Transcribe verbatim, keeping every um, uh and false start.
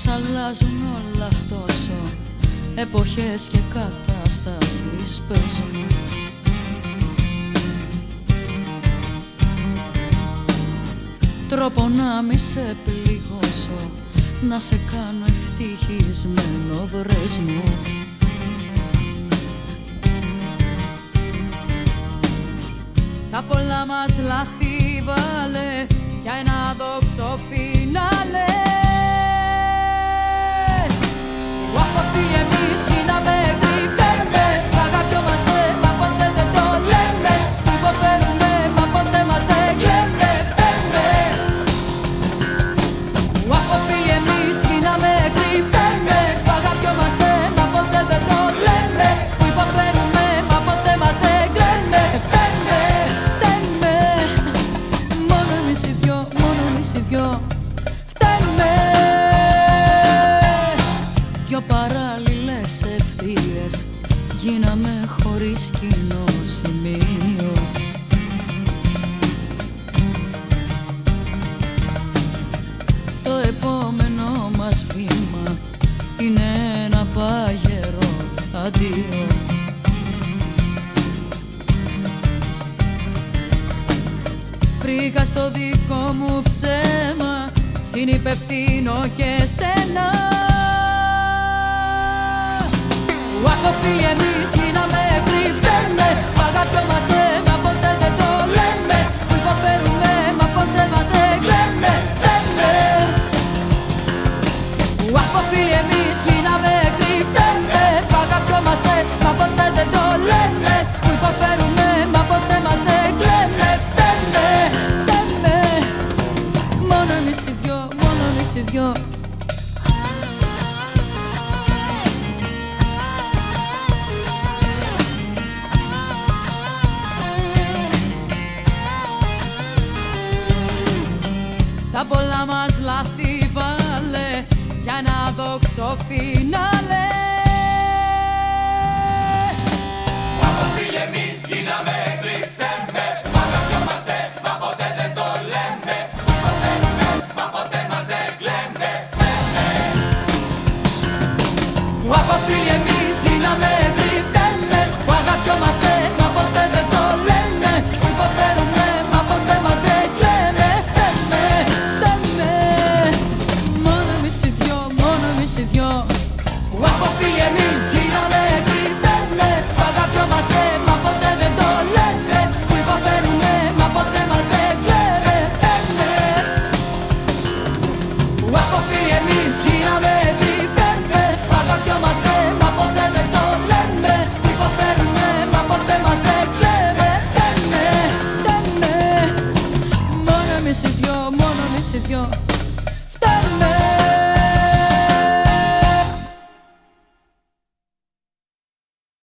πως αλλάζουν όλα τόσο, εποχές και κατάστασεις παίζουν. Τρόπο να μη σε πληγώσω, να σε κάνω ευτυχισμένο, βρες μου. Τα πολλά μας λάθη βάλε για ένα δόξο φινάλε. Ουαχ, εμείς γίναμε γρυφτέρμε, αγαπιόμαστε μα ποτέ δεν το λέμε, υποφέρουμε μα ποτέ μας δεν κλαίμε, φταίμε. Ουαχ, εμείς γίναμε γρυφτέρμε, αγαπιόμαστε μα ποτέ δεν το λέμε, υποφέρουμε μα ποτέ μας δεν κλαίμε, φταίμε, φταίμε. Μόνο εμείς οι δυο, μόνο εμείς οι δυο φταίμε. Δυο παράλληλες ευθείες γίναμε χωρίς κοινό σημείο. Το επόμενο μας βήμα είναι ένα πάγερο αντίο. Βρήκα στο δικό μου ψέμα συνυπευθύνω και σένα. Ουαχ, εμείς γίναμε γρυφτέρμε, αγαπιόμαστε μα ποτέ δεν το λέμε, που υποφέρουμε μα ποτέ μας δεν κλαίμε, φταίμε. Ουαχ, εμείς γίναμε γρυφτέρμε, αγαπιόμαστε μα ποτέ δεν το λέμε, που υποφέρουμε μα ποτέ μας δεν κλαίμε, φταίμε, φταίμε. Μόνο εμείς οι δυο, μόνο εμείς οι δυο. Τα πολλά μας λάθη βάλε για ένα δόξο φινάλε. Από φίλοι εμείς γίναμε γρυφτέρμε, αγαπιόμαστε μα ποτέ δεν το λέμε, υποφέρουμε μα ποτέ μας δεν κλαίμε, φταίμε. Από φίλοι εμείς γίναμε γρυφτέρμε, αγαπιόμαστε μα ποτέ δεν το λέμε, υποφέρουμε μα ποτέ μας δεν κλαίμε, φταίμε, φταίμε. Μόνο εμείς οι δυο, μόνο εμείς οι δυο. Από φίλοι εμείς γίναμε γρυφτέρμε, αγαπιόμαστε μα ποτέ δεν το λέμε, που υποφέρουμε μα ποτέ μας δεν κλαίμε, φταίμε. Από φίλοι εμείς γίναμε γρυφτέρμε, αγαπιόμαστε μα ποτέ δεν το λέμε, που υποφέρουμε μα ποτέ μας δεν κλαίμε, φταίμε, φταίμε. Μόνο εμείς οι δυο, μόνο εμείς οι δυο.